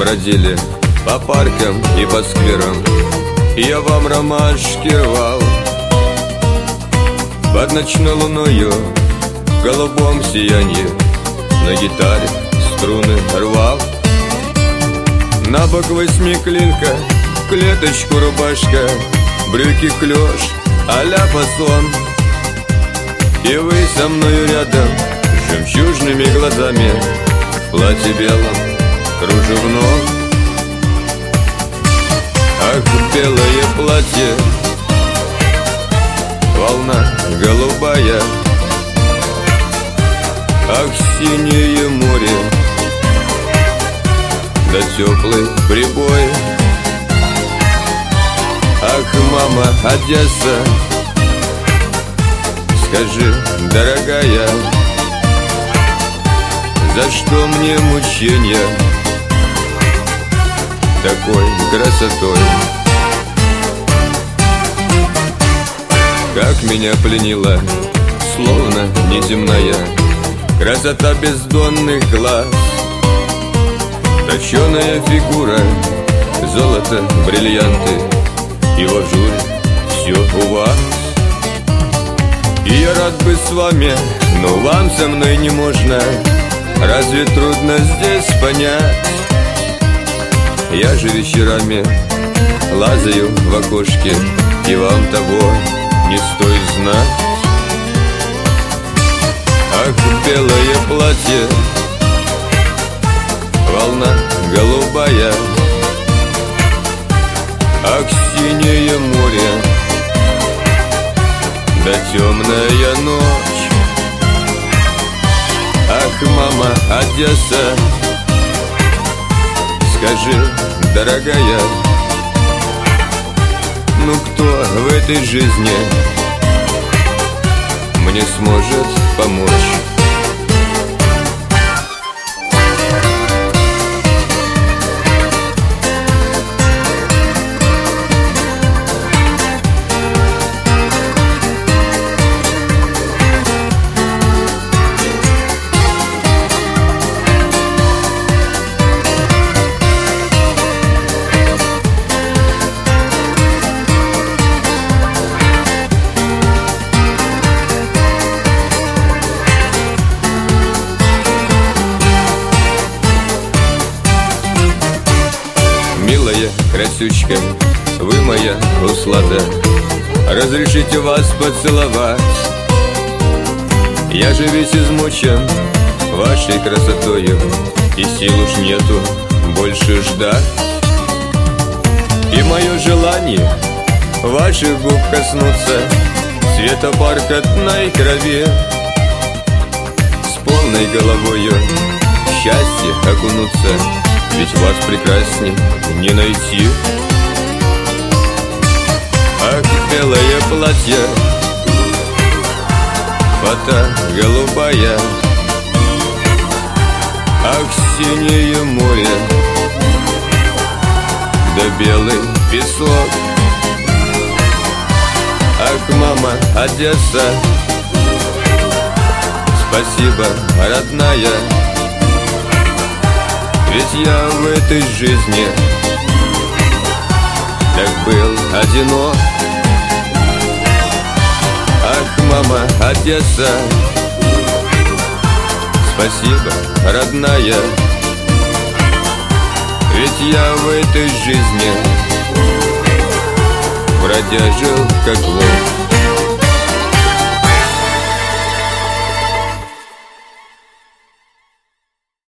бродили по паркам и по скверам, я вам ромашки рвал. Под ночной луною в голубом сиянье на гитаре струны рвал. На бок восьмиклинка, клеточку рубашка, брюки клеш а-ля фасон. И вы со мною рядом с жемчужными глазами в платье белом кружевном. Ах, белое платье, волна голубая, ах, синее море, да теплый прибой. Ах, мама, Одесса, скажи, дорогая, за что мне мучения такой красотой? Как меня пленила, словно неземная, красота бездонных глаз, точеная фигура, золото, бриллианты и в ажуре все у вас. И я рад бы с вами, но вам со мной не можно. Разве трудно здесь понять? Я же вечерами лазаю в окошке, и вам того не стоит знать. Ах, белое платье, волна голубая, ах, синее море, да темная ночь. Ах, мама, Одесса, скажи, дорогая, ну кто в этой жизни мне сможет помочь? Милая красючка, вы моя услада, разрешите вас поцеловать. Я же весь измучен вашей красотою, и сил уж нету больше ждать. И мое желание ваших губ коснуться цвета бархатной крови, с полной головою в счастье окунуться, ведь вас прекрасней не найти. Ах, белое платье, фата голубая, ах, синее море, да белый песок. Ах, мама, Одесса, спасибо, родная, ведь я в этой жизни так был одинок. Ах, мама, Одесса, спасибо, родная, ведь я в этой жизни бродяжил как волк.